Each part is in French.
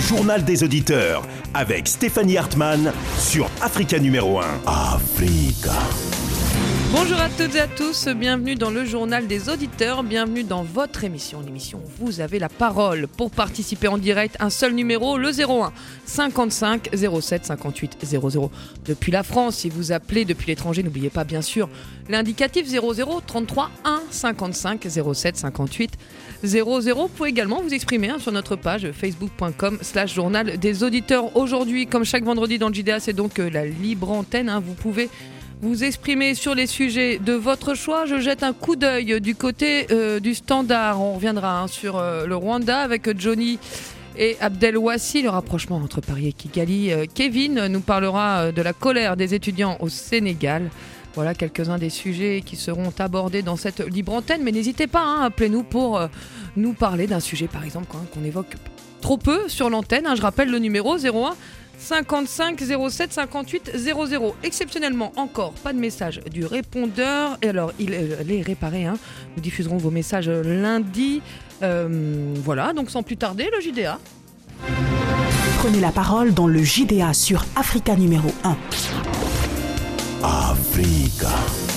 journal des auditeurs avec Stéphanie Hartmann sur Africa numéro 1. Africa. Bonjour à toutes et à tous, bienvenue dans le journal des auditeurs, bienvenue dans votre émission, l'émission Vous avez la parole. Pour participer en direct, un seul numéro, le 01 55 07 58 00. Depuis la France, si vous appelez depuis l'étranger, n'oubliez pas bien sûr l'indicatif 00 33 1 55 07 58 00. Vous pouvez également vous exprimer sur notre page facebook.com/journal des auditeurs. Aujourd'hui, comme chaque vendredi dans le JDA, c'est donc la libre antenne, vous pouvez vous exprimer sur les sujets de votre choix. Je jette un coup d'œil du côté du standard. On reviendra sur le Rwanda avec Johnny et Abdel Ouassi, le rapprochement entre Paris et Kigali. Kevin nous parlera de la colère des étudiants au Sénégal. Voilà quelques-uns des sujets qui seront abordés dans cette libre antenne. Mais n'hésitez pas, appelez-nous pour nous parler d'un sujet, par exemple, qu'on évoque trop peu sur l'antenne. Je rappelle le numéro 01 55 07 58 00. Exceptionnellement encore, pas de message du répondeur. Et alors, il est réparé. Nous diffuserons vos messages lundi. Voilà, donc sans plus tarder, le JDA. Prenez la parole dans le JDA sur Africa numéro 1. Africa.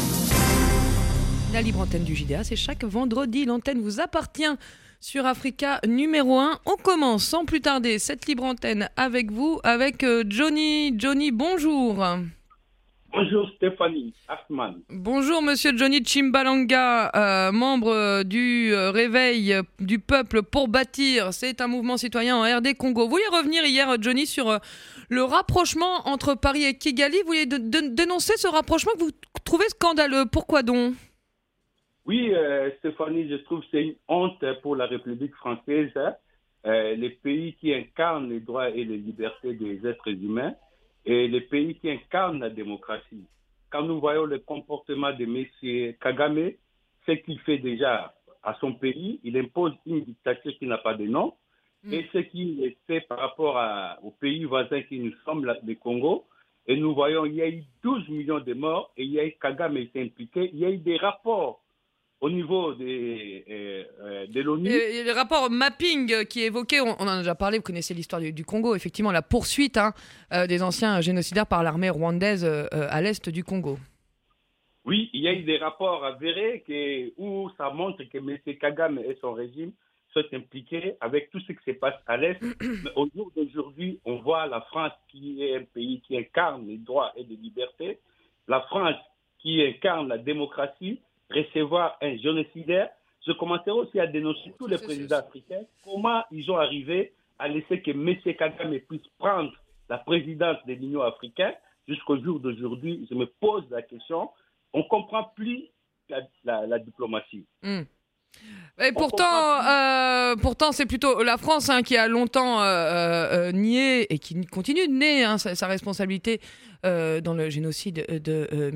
La libre antenne du JDA, c'est chaque vendredi. L'antenne vous appartient sur Africa numéro 1. On commence sans plus tarder cette libre antenne avec vous, avec Johnny. Johnny, bonjour. Bonjour Stéphanie Hartmann. Bonjour Monsieur Johnny Chimbalanga, membre du Réveil du Peuple pour Bâtir. C'est un mouvement citoyen en RD Congo. Vous vouliez revenir hier, Johnny, sur le rapprochement entre Paris et Kigali. Vous vouliez dénoncer ce rapprochement que vous trouvez scandaleux. Pourquoi donc ? Oui, Stéphanie, je trouve que c'est une honte pour la République française, les pays qui incarnent les droits et les libertés des êtres humains et les pays qui incarnent la démocratie. Quand nous voyons le comportement de M. Kagame, ce qu'il fait déjà à son pays, il impose une dictature qui n'a pas de nom, et ce qu'il fait par rapport aux pays voisins qui nous sommes, le Congo, et nous voyons il y a eu 12 millions de morts, et il y a eu Kagame qui s'est impliqué, il y a eu des rapports au niveau de l'ONU. Et le rapport mapping qui est évoqué, on en a déjà parlé, vous connaissez l'histoire du Congo, effectivement, la poursuite des anciens génocidaires par l'armée rwandaise à l'est du Congo. Oui, il y a eu des rapports avérés où ça montre que M. Kagame et son régime sont impliqués avec tout ce qui se passe à l'est. Mais au jour d'aujourd'hui, on voit la France qui est un pays qui incarne les droits et les libertés, la France qui incarne la démocratie, recevoir un génocidaire. Je commencerai aussi à dénoncer tous les présidents africains. Comment ils ont arrivé à laisser que M. Kagame puisse prendre la présidence de l'Union africaine jusqu'au jour d'aujourd'hui. Je me pose la question. On ne comprend plus la diplomatie. Et pourtant, c'est plutôt la France qui a longtemps nié et qui continue de nier sa responsabilité dans le génocide de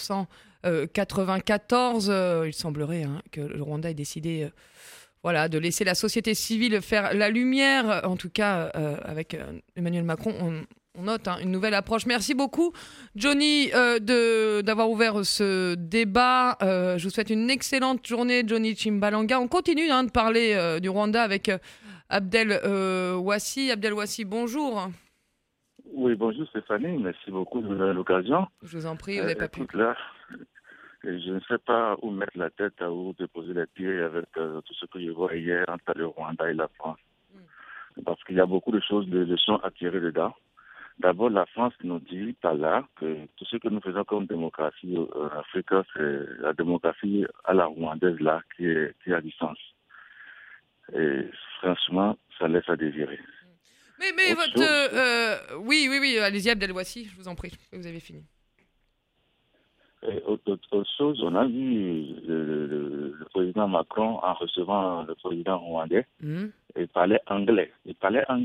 1994. Il semblerait que le Rwanda ait décidé de laisser la société civile faire la lumière. En tout cas, avec Emmanuel Macron, on note une nouvelle approche. Merci beaucoup, Johnny, d'avoir ouvert ce débat. Je vous souhaite une excellente journée, Johnny Chimbalanga. On continue de parler du Rwanda avec Abdel Ouassi. Abdel Ouassi, bonjour. Oui, bonjour Stéphanie. Merci beaucoup de l'occasion. Je vous en prie, vous n'avez pas pu. Là, je ne sais pas où mettre la tête, où déposer les pieds avec tout ce que je vois hier entre le Rwanda et la France. Parce qu'il y a beaucoup de choses, de leçons à tirer dedans. D'abord, la France nous dit par là que tout ce que nous faisons comme démocratie en Afrique, c'est la démocratie à la rwandaise là qui a du sens. Et franchement, ça laisse à désirer. Mais votre... Oui, allez-y Abdel Ouassi, je vous en prie, vous avez fini. Autre chose, on a vu le président Macron en recevant le président rwandais, il parlait anglais. Il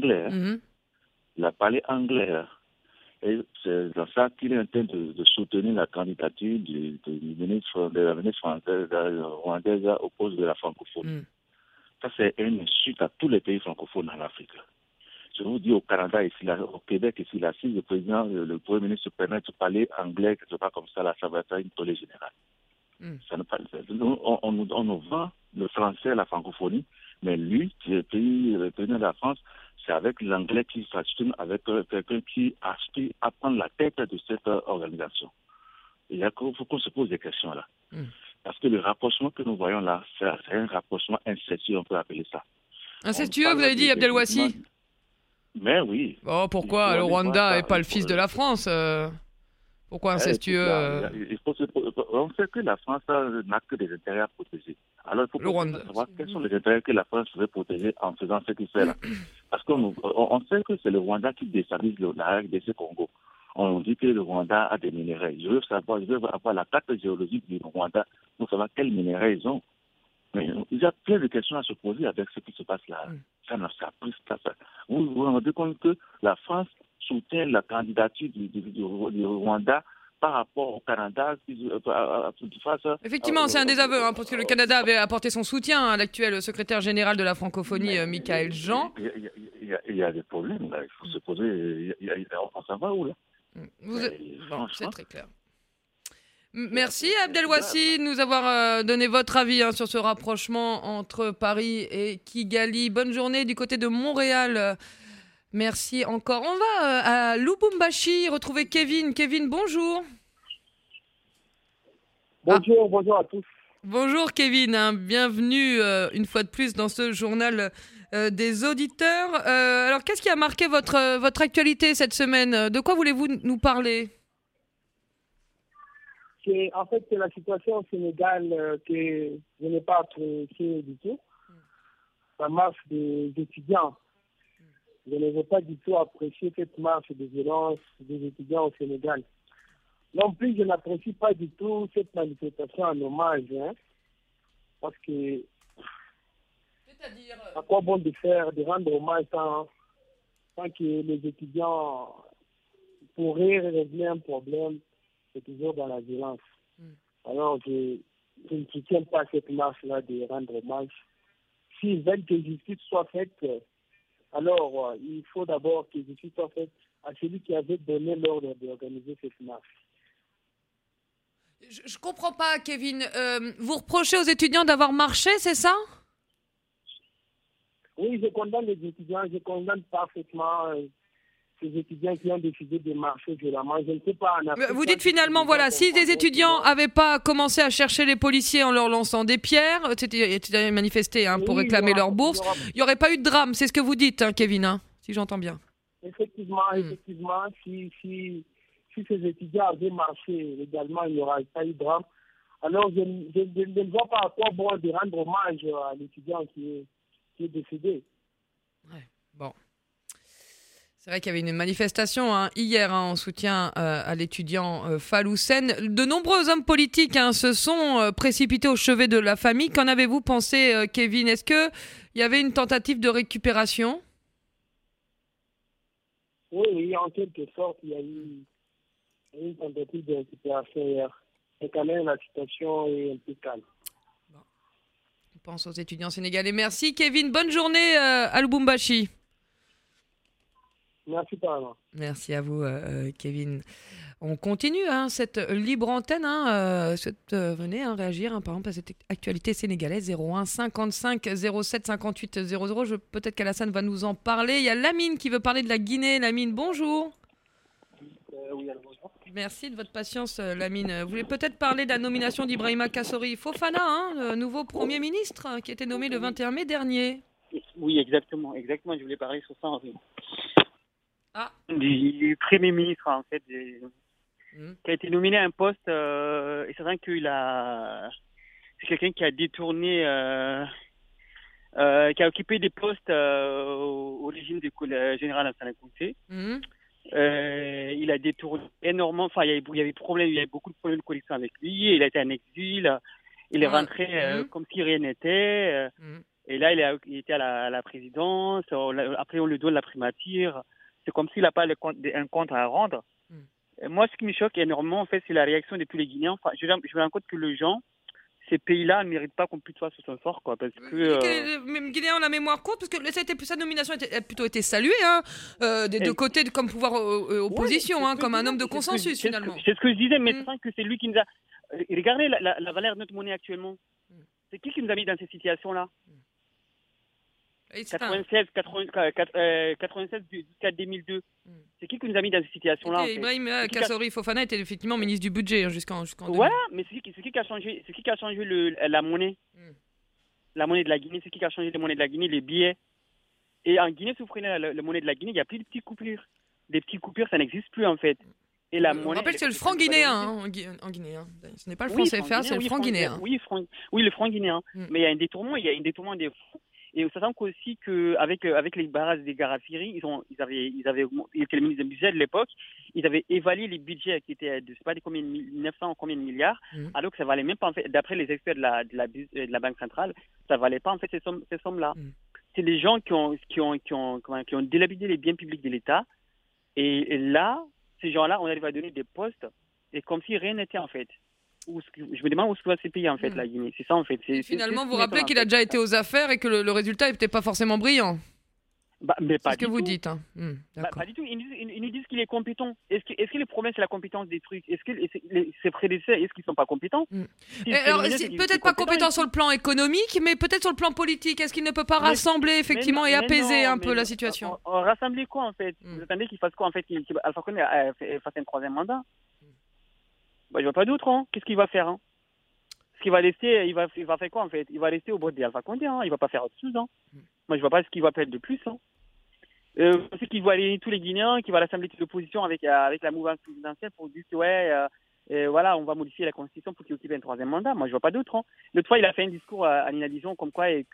a parlé anglais. Et c'est dans ça qu'il est en train de soutenir la candidature de la ministre française rwandaise au poste de la francophonie. Ça, c'est une insulte à tous les pays francophones en Afrique. Je vous dis, au Canada, ici, au Québec, ici, là, si le Premier ministre se permet de parler anglais, quelque part comme ça, là, ça va être une tollée générale. Ça ne pas, on nous vend le français, la francophonie, mais lui, qui est le président de la France, c'est avec l'anglais qui s'assume, avec quelqu'un qui aspire à prendre la tête de cette organisation. Il faut qu'on se pose des questions là. Parce que le rapprochement que nous voyons là, c'est un rapprochement incestueux, on peut appeler ça. Incestueux, vous avez dit, Abdelwassi? Mais oui. Oh, pourquoi le Rwanda n'est pas le fils de la France Pourquoi incestueux On sait que la France n'a que des intérêts à protéger. Alors il faut savoir quels sont les intérêts que la France veut protéger en faisant ce qu'il fait là. Parce qu'on sait que c'est le Rwanda qui déstabilise la RDC Congo. On dit que le Rwanda a des minéraux. Je veux avoir la carte géologique du Rwanda pour savoir quels minéraux ils ont. Mais il y a plein de questions à se poser avec ce qui se passe là. Ça n'a plus qu'à ça. Vous vous rendez compte que la France soutient la candidature du Rwanda par rapport au Canada. Effectivement, c'est un désaveu, parce que le Canada avait apporté son soutien à l'actuel secrétaire général de la francophonie, Michaël Jean. Il y a des problèmes, là. Il faut se poser. On s'en va où, là? C'est très clair. Merci Abdelwassi de nous avoir donné votre avis sur ce rapprochement entre Paris et Kigali. Bonne journée du côté de Montréal. Merci encore. On va à Lubumbashi retrouver Kevin. Kevin, bonjour. Bonjour à tous. Bonjour Kevin, bienvenue une fois de plus dans ce journal des auditeurs. Alors qu'est-ce qui a marqué votre actualité cette semaine? De quoi voulez-vous nous parler? En fait, c'est la situation au Sénégal que je n'ai pas appréciée du tout. La marche des étudiants. Je ne veux pas du tout apprécier cette marche de violence des étudiants au Sénégal. Non plus, je n'apprécie pas du tout cette manifestation en hommage. Parce que, à quoi bon de rendre hommage tant que les étudiants pourraient régler un problème, c'est toujours dans la violence. Alors, je ne soutiens pas cette marche-là de rendre hommage. S'ils veulent que justice soit faite, alors il faut d'abord que justice soit faite à celui qui avait donné l'ordre d'organiser cette marche. Je ne comprends pas, Kevin. Vous reprochez aux étudiants d'avoir marché, c'est ça? Oui, je condamne les étudiants. Je condamne parfaitement ces étudiants qui ont décidé de marcher violemment. Je ne sais pas. Vous dites finalement, voilà, si les étudiants n'avaient pas commencé à chercher les policiers en leur lançant des pierres, c'était manifesté pour réclamer leur bourse, il n'y aurait pas eu de drame. C'est ce que vous dites, Kevin, si j'entends bien. Effectivement, si ces étudiants avaient marché légalement, il n'y aurait pas eu de drame. Alors, je ne vois pas à quoi bon de rendre hommage à l'étudiant qui est décédé. Ouais, bon. C'est vrai qu'il y avait une manifestation hier en soutien à l'étudiant Faloussen. De nombreux hommes politiques se sont précipités au chevet de la famille. Qu'en avez-vous pensé, Kevin? Est-ce qu'il y avait une tentative de récupération? Oui, en quelque sorte, il y a eu une tentative de récupération hier. Mais quand même, la situation est un peu calme. Bon. On pense aux étudiants sénégalais. Merci, Kevin. Bonne journée à Lubumbashi. Merci, Parlement. Merci à vous, Kevin. On continue cette libre antenne. Venez réagir, par exemple, à cette actualité sénégalaise. 01 55 07 58 00. Peut-être qu'Alassane va nous en parler. Il y a Lamine qui veut parler de la Guinée. Lamine, bonjour. Oui, alors bonjour. Merci de votre patience, Lamine. Vous voulez peut-être parler de la nomination d'Ibrahima Kassori Fofana, le nouveau Premier ministre qui a été nommé le 21 mai dernier. Oui, exactement. Je voulais parler sur ça. Du Premier ministre, en fait, qui a été nominé à un poste, et c'est vrai c'est quelqu'un qui a détourné, qui a occupé des postes au régime du général Lansana Conté. Il a détourné énormément, enfin, il y avait beaucoup de problèmes de connexion avec lui, il a été en exil, il est rentré comme si rien n'était, et là, il était à la présidence, après on lui donne la primature. C'est comme s'il n'a pas un compte à rendre. Et moi, ce qui me choque énormément, en fait, c'est la réaction de tous les Guinéens. Enfin, je me rends compte que les gens, ces pays-là, ne méritent pas qu'on puisse voir sur son sort, quoi. Parce que les Guinéens ont la mémoire courte, parce que sa nomination a plutôt été saluée, des deux côtés, comme pouvoir opposition, comme un homme de consensus, finalement. C'est ce que je disais, mais c'est vrai que c'est lui qui nous a. Regardez la valeur de notre monnaie actuellement. C'est qui nous a mis dans ces situations-là? 96 jusqu'à 2002. C'est qui nous a mis dans cette situation-là, en fait? Ibrahim Kassori Fofana était effectivement ministre du budget jusqu'en 2000. Voilà, mais c'est qui a changé, la monnaie. La monnaie de la Guinée, c'est qui a changé la monnaie de la Guinée, les billets. Et en Guinée, si vous prenez la monnaie de la Guinée, il n'y a plus de petites coupures. Des petites coupures, ça n'existe plus, en fait. Et la monnaie, on rappelle que c'est le franc guinéen en Guinée. Ce n'est pas le franc CFA, c'est le franc guinéen. Oui, le franc guinéen. Mais il y a un détournement, des fonds. Et on s'attend aussi qu'avec les barrages des Garafiri, ils avaient le ministre du budget de l'époque, ils avaient évalué les budgets qui étaient de, je sais pas, 900 combien de milliards, alors que ça valait même pas, en fait, d'après les experts de la Banque centrale, ça valait pas, en fait, ces sommes-là. C'est les gens qui ont délabidé les biens publics de l'État. Et là, ces gens-là, on arrive à donner des postes, et comme si rien n'était, en fait. Je me demande où se doit ces pays, en fait, la Guinée. C'est ça, en fait. Finalement, vous rappelez qu'il a déjà été aux affaires et que le résultat n'était pas forcément brillant. Mais pas c'est ce que vous dites. Hein. Pas du tout. Ils nous disent qu'il est compétent. Est-ce que le problème, c'est la compétence des trucs? Est-ce que ses prédécesseurs, est-ce qu'ils ne sont pas compétents? Alors, peut-être pas compétent sur le plan économique, mais peut-être sur le plan politique. Est-ce qu'il ne peut pas rassembler, effectivement, et apaiser un peu la situation? Rassembler quoi, en fait? Vous attendez qu'il fasse quoi, en fait? Alpha Condé fasse un troisième mandat? Je vois pas d'autre. Hein. Qu'est-ce qu'il va faire? Hein? Ce qu'il va laisser, il va faire quoi, en fait? Il va rester au bord d'Alpha Condé. Hein. Il va pas faire autre chose. Hein. Moi, je vois pas ce qu'il va faire de plus. Hein. C'est qu'il va aller tous les Guinéens, qu'il va rassembler toute l'opposition avec la mouvance présidentielle pour dire que voilà, on va modifier la constitution pour qu'il occupe un troisième mandat. Moi, je vois pas d'autre. Hein. L'autre fois, il a fait un discours à Nina Dijon comme quoi il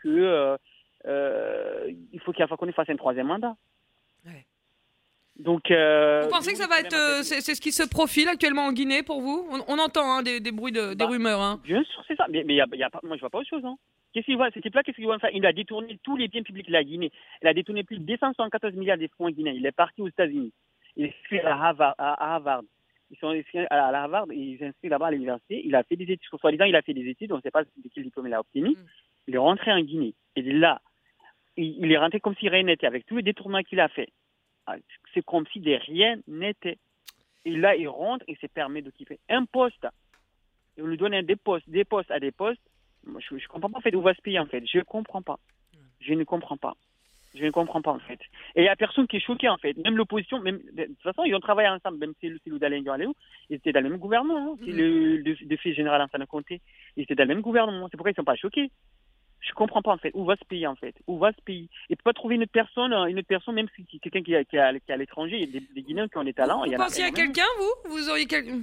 faut qu'Alpha Condé fasse un troisième mandat. Ouais. Donc, vous pensez que ça va être, c'est ce qui se profile actuellement en Guinée pour vous? On entend des bruits, des rumeurs. Hein. Bien sûr, c'est ça. Mais y a pas, moi, je vois pas autre chose. Hein. Qu'est-ce qu'il va faire? Il a détourné tous les biens publics de la Guinée. Il a détourné plus de 274 milliards de francs guinéens. Il est parti aux États-Unis. Il est inscrit à Harvard. Ils sont inscrits à Harvard. Ils sont inscrits là-bas à l'université. Il a fait des études. Soi-disant, il a fait des études. On ne sait pas de quel diplôme il a obtenu. Il est rentré en Guinée. Et là, il est rentré comme si rien n'était avec tous les détournements qu'il a fait. C'est comme si de rien n'était. Et là, il rentre et se permet d'occuper un poste. Et on lui donne des postes à des postes. Moi, je ne comprends pas, en fait, où va ce pays, en fait. Je ne comprends pas. Je ne comprends pas, en fait. Et il n'y a personne qui est choqué, en fait. Même l'opposition, de toute façon, ils ont travaillé ensemble. Même si Loudalen Ndialéou, ils étaient dans le même gouvernement. Hein. C'est le défi général Lansana Conté. Ils étaient dans le même gouvernement. C'est pourquoi ils ne sont pas choqués. Je comprends pas, en fait. Où va ce pays, en fait? Où va ce pays? Et peut pas trouver une autre personne, même si quelqu'un qui est à l'étranger. Il y a des Guinéens qui ont des talents. Vous pensiez à quelqu'un, vous auriez quelqu'un?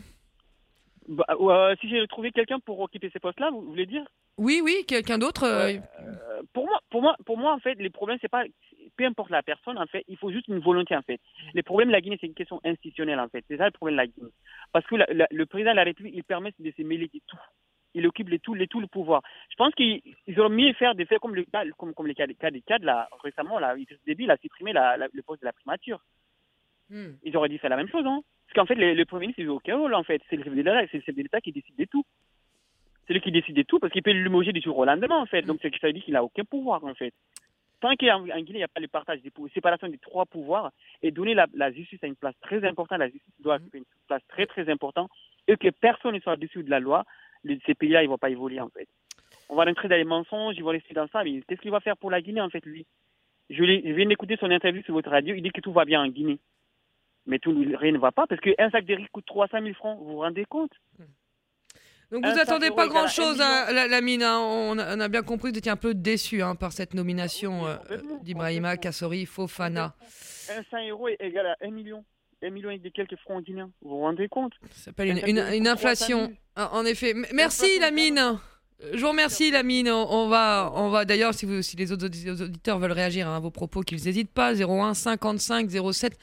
Si j'ai trouvé quelqu'un pour occuper ces postes-là, vous voulez dire? Oui, quelqu'un d'autre. Pour moi, en fait, les problèmes, c'est pas, peu importe la personne, en fait, il faut juste une volonté, en fait. Les problèmes de la Guinée, c'est une question institutionnelle, en fait. C'est ça le problème de la Guinée. Parce que le président de la République, il permet de se mêler de tout. Il occupe tout le pouvoir. Je pense qu'ils auraient mieux faire des faits comme les cas des cadres, là, récemment, là, Idriss Déby, il a supprimé le poste de la primature. Ils auraient dû faire la même chose, hein. Parce qu'en fait, le Premier ministre, il n'a aucun rôle, en fait. C'est le chef de l'État qui décide de tout. C'est lui qui décide de tout, parce qu'il peut le moger du jour au lendemain, en fait. Donc, ça veut dire qu'il n'a aucun pouvoir, en fait. Tant qu'en Guinée, il n'y a pas le partage des pouvoirs, séparation des trois pouvoirs, et donner la justice à une place très importante, la justice doit occuper une place très, très importante, et que personne ne soit au-dessus de la loi, ces pays-là, ils ne vont pas évoluer, en fait. On va rentrer dans les mensonges, ils vont rester dans ça, mais qu'est-ce qu'il va faire pour la Guinée, en fait, lui? Je viens d'écouter son interview sur votre radio, il dit que tout va bien en Guinée. Mais rien ne va pas, parce qu'un sac de riz coûte 300 000 francs, vous vous rendez compte? Donc vous n'attendez pas grand-chose à Lamine, hein. On a bien compris que vous étiez un peu déçu par cette nomination d'Ibrahima Kassori Fofana. 100 € est égal à 1 million. 1 million et quelques francs guinéens, vous vous rendez compte? Ça s'appelle une inflation, en effet. Merci Lamine. Je vous remercie Lamine. On va d'ailleurs, si les autres auditeurs veulent réagir à vos propos, qu'ils n'hésitent pas. 01 55 07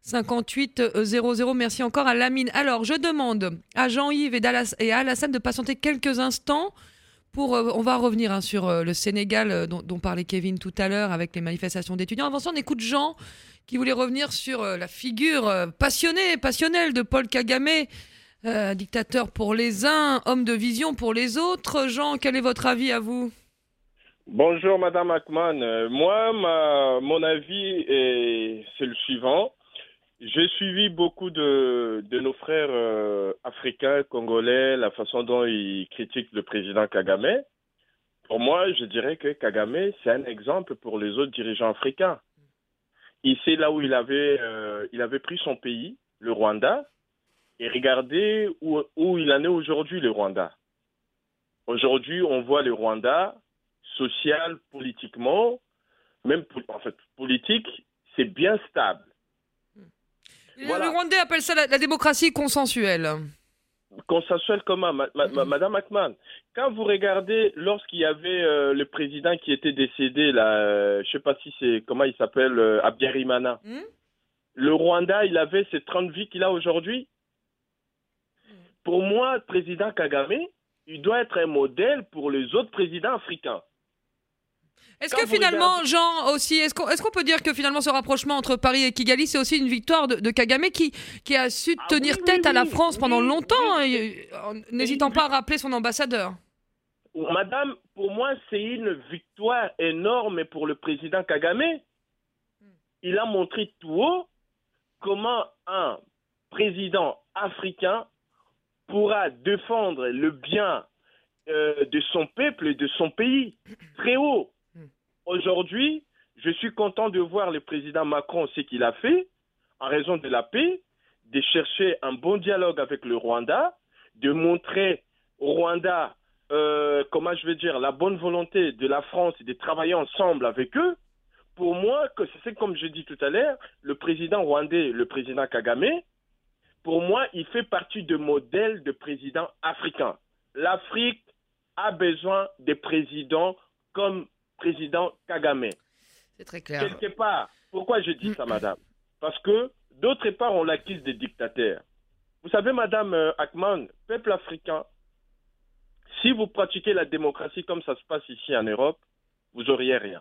58 00. Merci encore à Lamine. Alors, je demande à Jean-Yves et à Alassane de patienter quelques instants. On va revenir sur le Sénégal dont parlait Kevin tout à l'heure avec les manifestations d'étudiants. Avant ça, on écoute Jean qui voulait revenir sur la figure passionnelle de Paul Kagame, dictateur pour les uns, homme de vision pour les autres. Jean, quel est votre avis à vous? Bonjour Madame Akman. Moi, mon avis c'est le suivant. J'ai suivi beaucoup de nos frères africains, congolais, la façon dont ils critiquent le président Kagame. Pour moi, je dirais que Kagame, c'est un exemple pour les autres dirigeants africains. Ici, là où il avait pris son pays, le Rwanda, et regardez où il en est aujourd'hui, le Rwanda. Aujourd'hui, on voit le Rwanda, social, politiquement, même politique, c'est bien stable. Voilà. Le Rwandais appelle ça la démocratie consensuelle. Consensuelle comment, Madame Ackman? Quand vous regardez, lorsqu'il y avait le président qui était décédé, là, je ne sais pas si c'est, comment il s'appelle, Habyarimana. Le Rwanda, il avait ces 30 vies qu'il a aujourd'hui. Pour moi, le président Kagame, il doit être un modèle pour les autres présidents africains. Est-ce que finalement, Jean, aussi, est-ce qu'on peut dire que finalement ce rapprochement entre Paris et Kigali, c'est aussi une victoire de Kagame qui a su tenir tête à la France pendant longtemps, en n'hésitant pas à rappeler son ambassadeur? Madame, pour moi, c'est une victoire énorme pour le président Kagame. Il a montré tout haut comment un président africain pourra défendre le bien de son peuple et de son pays très haut. Aujourd'hui, je suis content de voir le président Macron ce qu'il a fait, en raison de la paix, de chercher un bon dialogue avec le Rwanda, de montrer au Rwanda, la bonne volonté de la France et de travailler ensemble avec eux. Pour moi, c'est comme je dis tout à l'heure, le président rwandais, le président Kagame, pour moi, il fait partie du modèle de président africain. L'Afrique a besoin de présidents comme président Kagame. C'est très clair. Quelque part, pourquoi je dis ça, madame? Parce que, d'autre part, on l'acquise des dictateurs. Vous savez, madame Ackman, peuple africain, si vous pratiquez la démocratie comme ça se passe ici en Europe, vous n'auriez rien.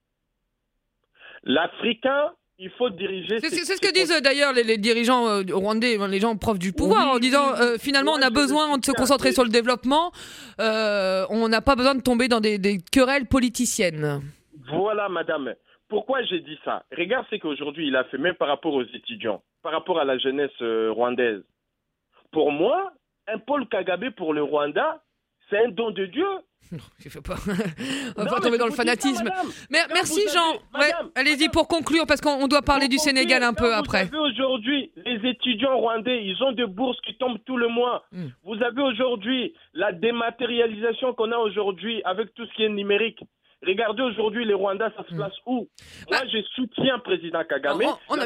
L'Africain, il faut diriger... C'est ce que disent d'ailleurs les dirigeants rwandais, les gens proches du pouvoir, en disant finalement on a besoin de se concentrer sur le développement, on n'a pas besoin de tomber dans des querelles politiciennes. Voilà, madame. Pourquoi j'ai dit ça? Regarde ce qu'aujourd'hui il a fait, même par rapport aux étudiants, par rapport à la jeunesse rwandaise. Pour moi, un Paul Kagame pour le Rwanda, c'est un don de Dieu. Non, je ne on va pas tomber dans le fanatisme. Mais merci Jean. Allez-y pour conclure, parce qu'on doit parler du Sénégal un peu après. Vous avez aujourd'hui les étudiants rwandais, ils ont des bourses qui tombent tout le mois. Vous avez aujourd'hui la dématérialisation qu'on a aujourd'hui avec tout ce qui est numérique. Regardez aujourd'hui les Rwandais, ça se place où? Moi, je soutiens le président Kagame.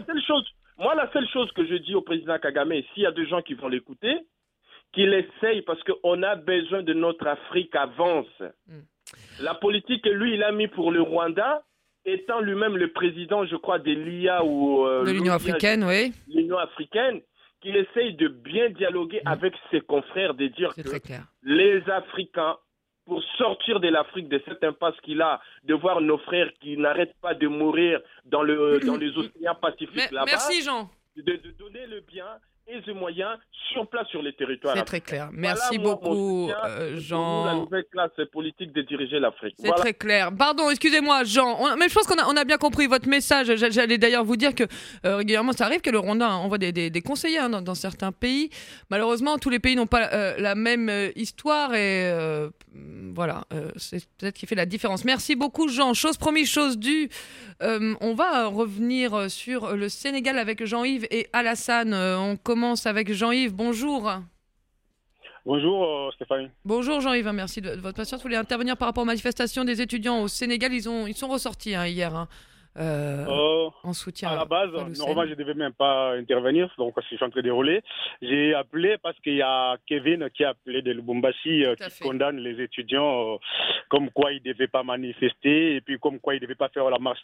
La seule chose que je dis au président Kagame, s'il y a des gens qui vont l'écouter, qu'il essaye, parce qu'on a besoin de notre Afrique avance. La politique que lui, il a mis pour le Rwanda, étant lui-même le président, je crois, de l'IA ou... de l'Union africaine, oui. L'Union africaine, qu'il essaye de bien dialoguer avec ses confrères, de dire que les Africains, pour sortir de l'Afrique, de cette impasse qu'il a, de voir nos frères qui n'arrêtent pas de mourir dans les océans Pacifiques là-bas. Merci Jean. De donner le bien et les moyens sur place sur les territoires. C'est très clair. Merci beaucoup, Jean. La nouvelle classe politique de diriger l'Afrique. C'est très clair. Pardon, excusez-moi, Jean. Mais je pense qu'on a bien compris votre message. J'allais d'ailleurs vous dire que régulièrement, ça arrive que le Rwanda envoie des conseillers dans certains pays. Malheureusement, tous les pays n'ont pas la même histoire et voilà, c'est peut-être ce qui fait la différence. Merci beaucoup, Jean. Chose promise, chose due. On va revenir sur le Sénégal avec Jean-Yves et Alassane. On commence avec Jean-Yves. Bonjour. Bonjour Stéphanie. Bonjour Jean-Yves, merci de votre patience. Vous voulez intervenir par rapport aux manifestations des étudiants au Sénégal. Ils sont ressortis hier en soutien. À la base, normalement, je ne devais même pas intervenir, donc je suis en train de dérouler. J'ai appelé parce qu'il y a Kevin qui a appelé de Lubumbashi qui condamne les étudiants comme quoi ils ne devaient pas manifester et puis comme quoi ils ne devaient pas faire la marche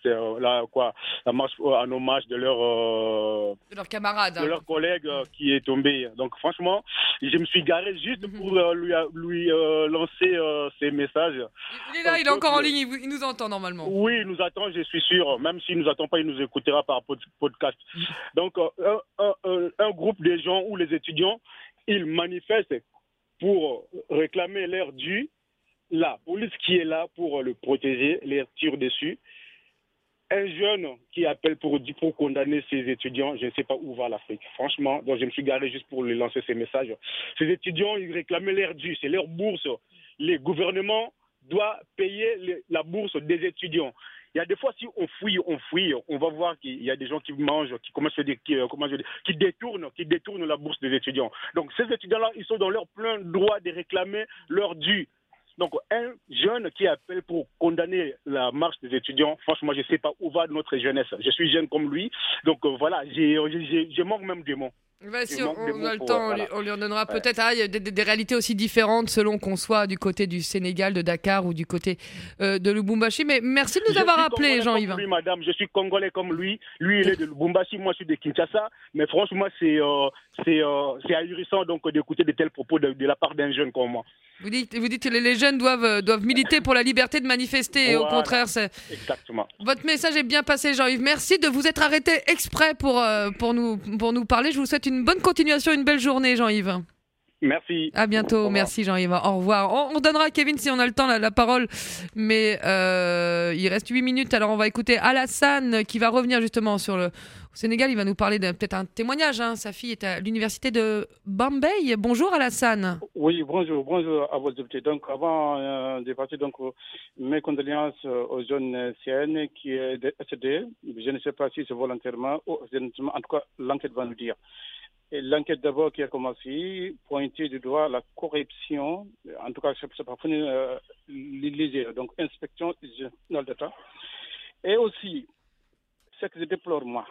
en hommage de leur camarade, de leur collègue qui est tombé. Donc franchement, je me suis garé juste pour lui lancer ces messages. Il est là, il est encore en ligne, il nous entend normalement. Oui, il nous attend, je suis sûr. Même s'il ne nous attend pas, il nous écoutera par podcast. Donc, un groupe de gens ou les étudiants, ils manifestent pour réclamer leur dû. La police qui est là pour le protéger, les tire dessus. Un jeune qui appelle pour condamner ces étudiants, je ne sais pas où va l'Afrique. Franchement, donc je me suis garé juste pour lui lancer ces messages. Ces étudiants, ils réclamaient leur dû, c'est leur bourse. Les gouvernements doit payer la bourse des étudiants. Il y a des fois, si on fouille, on va voir qu'il y a des gens qui mangent, qui détournent la bourse des étudiants. Donc ces étudiants-là, ils sont dans leur plein droit de réclamer leur dû. Donc un jeune qui appelle pour condamner la marche des étudiants, franchement, je ne sais pas où va notre jeunesse. Je suis jeune comme lui, donc voilà, je manque même des mots. Si on a le temps, on lui en donnera peut-être. Il y a des réalités aussi différentes selon qu'on soit du côté du Sénégal, de Dakar ou du côté de Lubumbashi. Mais merci de nous avoir appelés, Jean-Yves. Oui, madame, je suis congolais comme lui. Lui, il est de Lubumbashi, moi, je suis de Kinshasa. Mais franchement, c'est ahurissant donc d'écouter de tels propos de la part d'un jeune comme moi. Vous dites que les jeunes doivent militer pour la liberté de manifester. Voilà. Au contraire, exactement. Votre message est bien passé, Jean-Yves. Merci de vous être arrêté exprès pour nous parler. Je vous souhaite une bonne continuation, une belle journée, Jean-Yves. Merci. À bientôt. Merci, Jean-Yves. Au revoir. On donnera à Kevin, si on a le temps, la parole. Mais il reste 8 minutes. Alors, on va écouter Alassane qui va revenir justement au Sénégal. Il va nous parler peut-être un témoignage. Sa fille est à l'université de Bambey. Bonjour, Alassane. Oui, bonjour à vos invités. Donc, avant de partir, mes condoléances aux jeunes CN qui est décédé. Je ne sais pas si c'est volontairement ou en tout cas, l'enquête va nous dire. Et l'enquête d'abord qui a commencé, pointer du doigt la corruption, en tout cas, c'est pas fini l'IGE, donc inspection générale d'État. Et aussi, ce que je déplore, moi,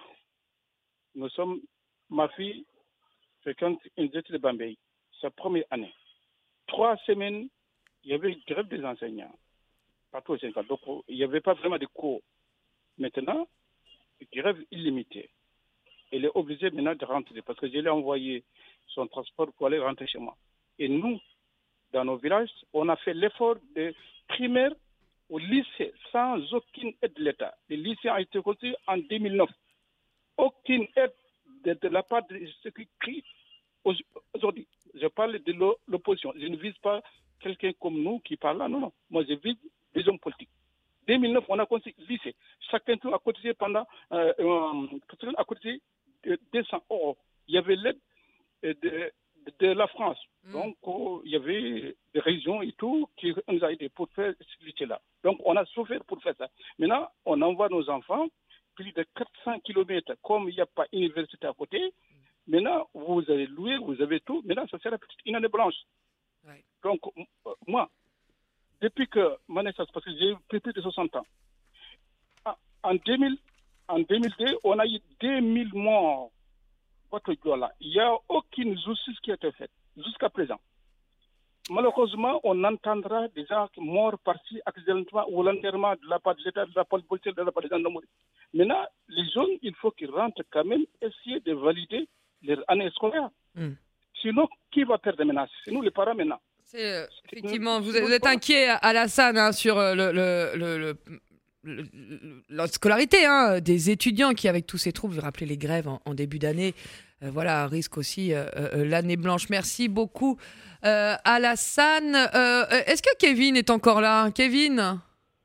ma fille fréquente une université de Bambey, sa première année. 3 semaines, il y avait une grève des enseignants, partout au Sénégal. Donc, il n'y avait pas vraiment de cours. Maintenant, grève illimitée. Elle est obligée maintenant de rentrer parce que je lui ai envoyé son transport pour aller rentrer chez moi. Et nous, dans nos villages, on a fait l'effort de primaire au lycée sans aucune aide de l'État. Le lycée a été construit en 2009. Aucune aide de la part de ceux qui crient aujourd'hui. Je parle de l'opposition. Je ne vise pas quelqu'un comme nous qui parle là. Non. Moi, je vise des hommes politiques. 2009, on a construit le lycée. Chacun a cotisé pendant... a cotisé 200 euros. Il y avait l'aide de la France. Donc, il y avait des régions et tout qui nous a aidés pour faire ce lycée-là. Donc, on a souffert pour faire ça. Maintenant, on envoie nos enfants plus de 400 km. Comme il n'y a pas d'université à côté, maintenant, vous avez loué, vous avez tout. Maintenant, ça sera une année blanche. Ouais. Donc, moi, depuis que ma naissance, parce que j'ai plus de 60 ans, en 2002, on a eu 2000 morts. Il n'y a aucune justice qui a été faite jusqu'à présent. Malheureusement, on entendra des gens morts par-ci, accidentellement, volontairement, de la part de l'État, de la part de police, de la part des gendarmeries. Maintenant, les jeunes, il faut qu'ils rentrent quand même, essayer de valider leur année scolaire. Sinon, qui va perdre maintenant? C'est nous les parents maintenant. Effectivement, vous êtes inquiet, Alassane, sur la scolarité des étudiants qui, avec tous ces troubles, je rappelais les grèves en début d'année, risquent aussi l'année blanche. Merci beaucoup, Alassane. Est-ce que Kevin est encore là? Kevin?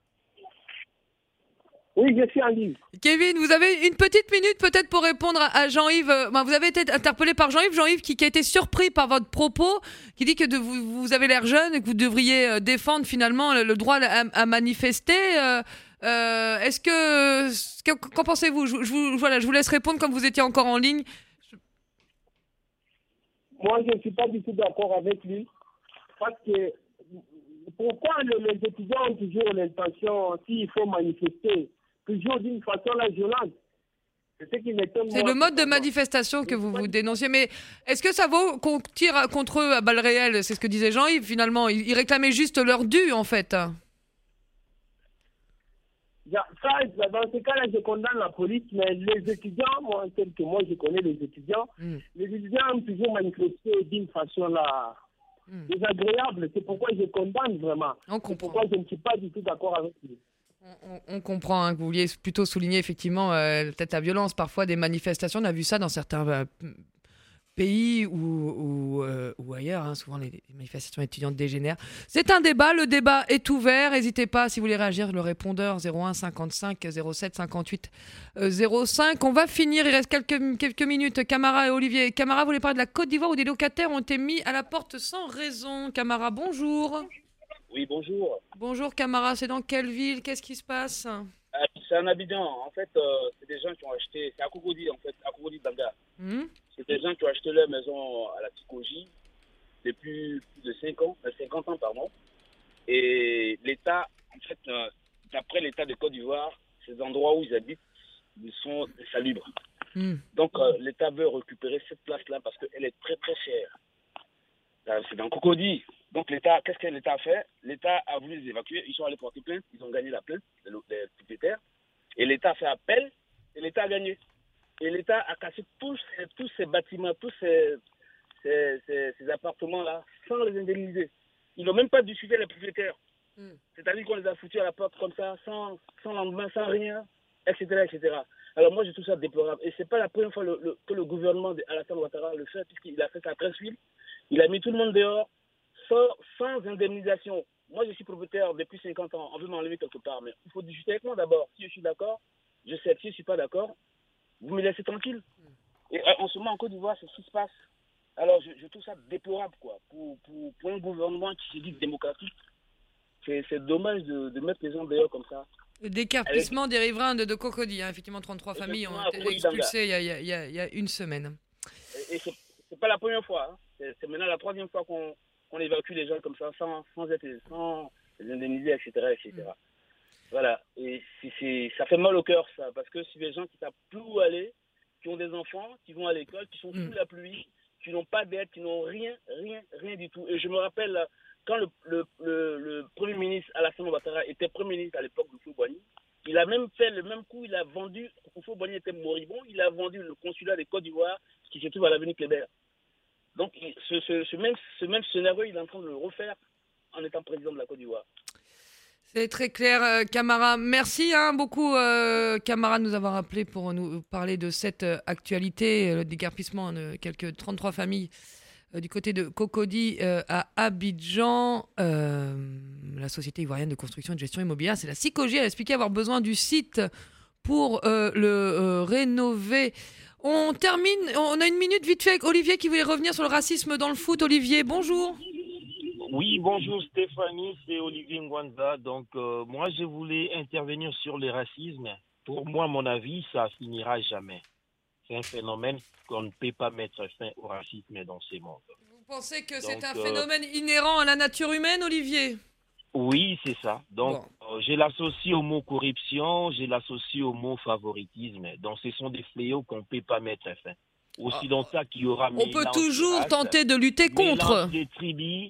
Oui, je suis en ligne. Kevin, vous avez une petite minute peut-être pour répondre à Jean-Yves. Vous avez été interpellé par Jean-Yves qui a été surpris par votre propos, qui dit que vous avez l'air jeune et que vous devriez défendre finalement le droit à manifester. Qu'en pensez-vous? Je vous laisse répondre comme vous étiez encore en ligne. Moi, je ne suis pas du tout d'accord avec lui. Parce que pourquoi les étudiants ont toujours l'intention, s'il faut manifester, toujours d'une façon violente? C'est le mode de manifestation que vous dénonciez. Mais est-ce que ça vaut qu'on tire contre eux à balles réelles? C'est ce que disait Jean-Yves, finalement. Ils réclamaient juste leur dû, en fait. Dans ce cas-là, je condamne la police, mais les étudiants, moi, tel que moi, je connais les étudiants ont toujours manifesté d'une façon désagréable. C'est pourquoi je condamne vraiment. C'est pourquoi je ne suis pas du tout d'accord avec lui. On comprend que vous vouliez plutôt souligner effectivement peut-être la violence parfois des manifestations. On a vu ça dans certains pays ou ailleurs. Souvent, les manifestations étudiantes dégénèrent. C'est un débat. Le débat est ouvert. N'hésitez pas, si vous voulez réagir, le répondeur 01 55 07 58 05. On va finir. Il reste quelques minutes. Camara et Olivier. Camara, vous voulez parler de la Côte d'Ivoire où des locataires ont été mis à la porte sans raison. Camara, bonjour. Oui, bonjour. Bonjour Camara, c'est dans quelle ville? Qu'est-ce qui se passe? C'est en Abidjan. En fait, c'est des gens qui ont acheté... C'est à Cocody, en fait, à Cocody Banga. C'est des gens qui ont acheté leur maison à la Tikoji depuis plus de 50 ans, pardon. Et l'État, en fait, d'après l'État de Côte d'Ivoire, ces endroits où ils habitent, ils sont salubres. Donc, l'État veut récupérer cette place-là parce qu'elle est très, très chère. C'est dans Cocody. Donc, qu'est-ce que l'État a fait? L'État a voulu les évacuer. Ils sont allés porter plainte. Ils ont gagné la plainte des propriétaires. Et l'État a fait appel. Et l'État a gagné. Et l'État a cassé tous ces bâtiments, tous ces appartements-là, sans les indemniser. Ils n'ont même pas discuté les propriétaires. C'est-à-dire qu'on les a foutus à la porte comme ça, sans lendemain, sans rien, etc., etc. Alors moi, je trouve ça déplorable. Et ce n'est pas la première fois que le gouvernement d'Alassane Ouattara le fait, puisqu'il a fait ça à Treichville. Il a mis tout le monde dehors, sans indemnisation. Moi, je suis propriétaire depuis 50 ans. On veut m'enlever quelque part. Mais il faut discuter avec moi d'abord. Si je suis d'accord, je sais. Si je ne suis pas d'accord, vous me laissez tranquille. Et en ce moment, en Côte d'Ivoire, c'est ce qui se passe. Alors, je trouve ça déplorable, quoi. Pour un gouvernement qui se dit démocratique, c'est dommage de mettre les gens dehors comme ça. Le décarpissement des riverains de Cocody. Effectivement, 33 familles ont été expulsées il y a une semaine. Et c'est pas la première fois. Hein. C'est maintenant la troisième fois qu'on évacue les gens comme ça, sans les indemniser, etc. etc. Voilà. Et ça fait mal au cœur, ça. Parce que c'est des gens qui savent plus où aller, qui ont des enfants, qui vont à l'école, qui sont sous la pluie, qui n'ont pas d'aide, qui n'ont rien du tout. Et je me rappelle, quand le Premier ministre Alassane Ouattara était Premier ministre à l'époque de Houphouët-Boigny, il a même fait le même coup, il a vendu, Houphouët-Boigny était moribond, il a vendu le consulat de Côte d'Ivoire, qui se trouve à l'avenue Kléber. Donc, ce même scénario, il est en train de le refaire en étant président de la Côte d'Ivoire. C'est très clair, Camara. Merci beaucoup, Camara, de nous avoir appelé pour nous parler de cette actualité, le déguerpissement de quelques 33 familles du côté de Cocody à Abidjan. La Société ivoirienne de construction et de gestion immobilière, c'est la SICOGI. Elle a expliqué avoir besoin du site pour le rénover. On termine, on a une minute vite fait avec Olivier qui voulait revenir sur le racisme dans le foot. Olivier, bonjour. Oui, bonjour Stéphanie, c'est Olivier Ngwanza. Donc, moi, je voulais intervenir sur le racisme. Pour moi, mon avis, ça finira jamais. C'est un phénomène qu'on ne peut pas mettre fin au racisme dans ce monde. Vous pensez que c'est un phénomène inhérent à la nature humaine, Olivier ? Oui, c'est ça. Donc, je l'associe au mot corruption, je l'associe au mot favoritisme. Donc, ce sont des fléaux qu'on ne peut pas mettre fin. Aussi dans ça qu'il y aura... On peut toujours tenter de lutter contre. Des tribus,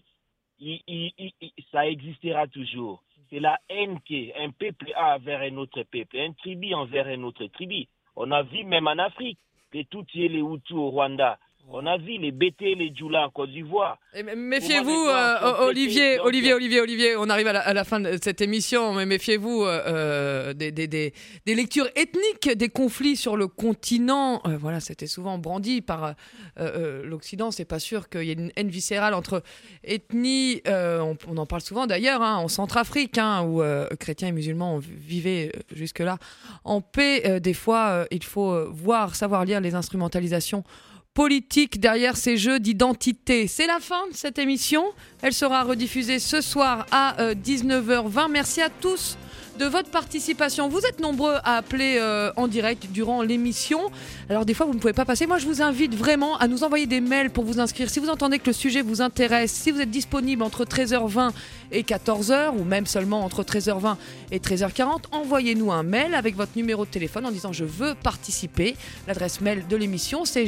ça existera toujours. C'est la haine qu'un peuple a envers un autre peuple, un tribu envers un autre tribu. On a vu même en Afrique, les Tutsis et les Hutus au Rwanda. On a vu les Bété et les Djoula en Côte d'Ivoire. Méfiez-vous, Olivier, on arrive à la fin de cette émission, mais méfiez-vous des lectures ethniques des conflits sur le continent. Voilà, c'était souvent brandi par l'Occident. C'est pas sûr qu'il y ait une haine viscérale entre ethnies. On en parle souvent d'ailleurs, en Centrafrique, où chrétiens et musulmans vivaient jusque-là en paix. Des fois, il faut savoir lire les instrumentalisations politique derrière ces jeux d'identité. C'est la fin de cette émission. Elle sera rediffusée ce soir à 19h20. Merci à tous de votre participation. Vous êtes nombreux à appeler en direct durant l'émission. Alors des fois, vous ne pouvez pas passer. Moi, je vous invite vraiment à nous envoyer des mails pour vous inscrire. Si vous entendez que le sujet vous intéresse, si vous êtes disponible entre 13h20 et 14h, ou même seulement entre 13h20 et 13h40, envoyez-nous un mail avec votre numéro de téléphone en disant « Je veux participer ». L'adresse mail de l'émission, c'est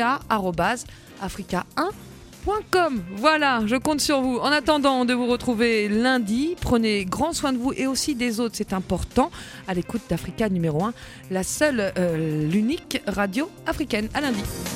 jda@africa1.com. Voilà, je compte sur vous. En attendant de vous retrouver lundi, prenez grand soin de vous et aussi des autres, c'est important, à l'écoute d'Africa numéro 1, la seule, l'unique radio africaine. À lundi.